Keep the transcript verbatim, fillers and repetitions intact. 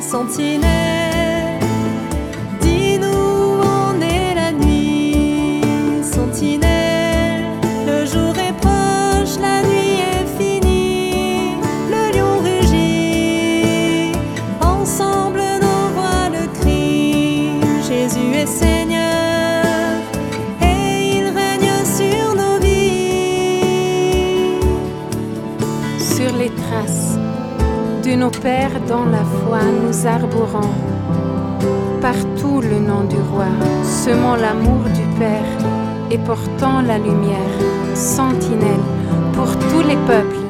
Sentinelle, dis-nous où en est la nuit. Sentinelle, le jour est proche, la nuit est finie. Le lion rugit, ensemble nos voix le crient. Jésus est Seigneur et il règne sur nos vies. Sur les traces de nos pères dans la foi, nous arborons partout le nom du roi, semant l'amour du Père et portant la lumière, sentinelle pour tous les peuples.